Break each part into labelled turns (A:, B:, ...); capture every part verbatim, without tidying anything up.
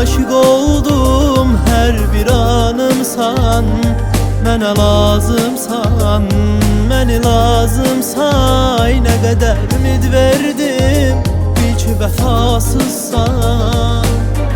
A: aşık oldum, her bir anımsan. Mənə lazımsan, məni lazımsan. Nə qədər ümid verdim, bil ki vəfasızsan.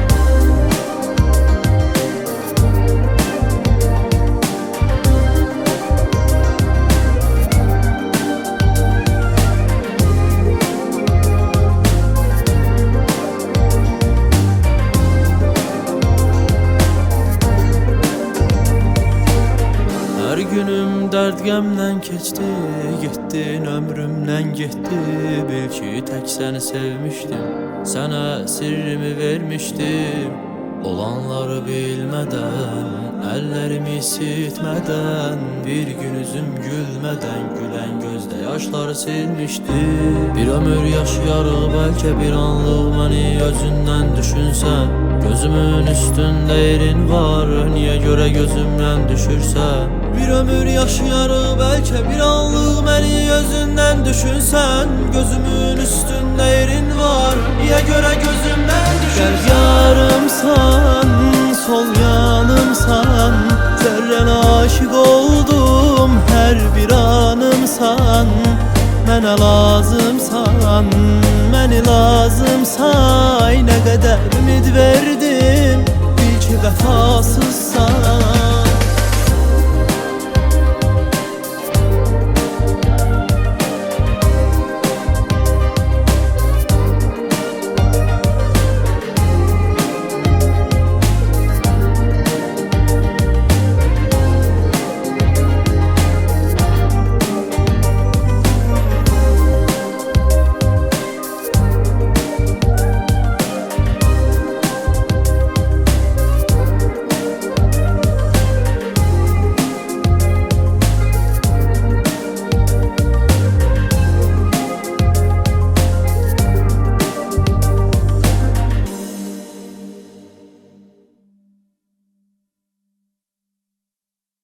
A: Her günüm dərd qəmdən keçdi, getdin ömrümdən getdi. Bil ki tək səni sevmişdim, sənə sirrimi vermişdim. Olanları bilmədən, əllərimi isitmədən, bir gün üzüm gülmədən, gülən gözdə yaşları silmişdi. Bir ömür yaşayarıq, bəlkə bir anlıq məni özündən düşünsən. Gözümün üstündə yerin var, niyə görə gözümdən düşürsən? Bir ömür yaşayarıq, bəlkə bir anlıq məni özündən düşünsən. Gözümün üstündə yerin var, niyə görə gözümdən düşürsən? Qəlb yarımsan, sol yanımsan. Zərrənə aşık oldum, hər bir anımsan. Mənə lazımsan, məni lazımsan. Nə qədər ümid verdim, bil ki vəfasızsan.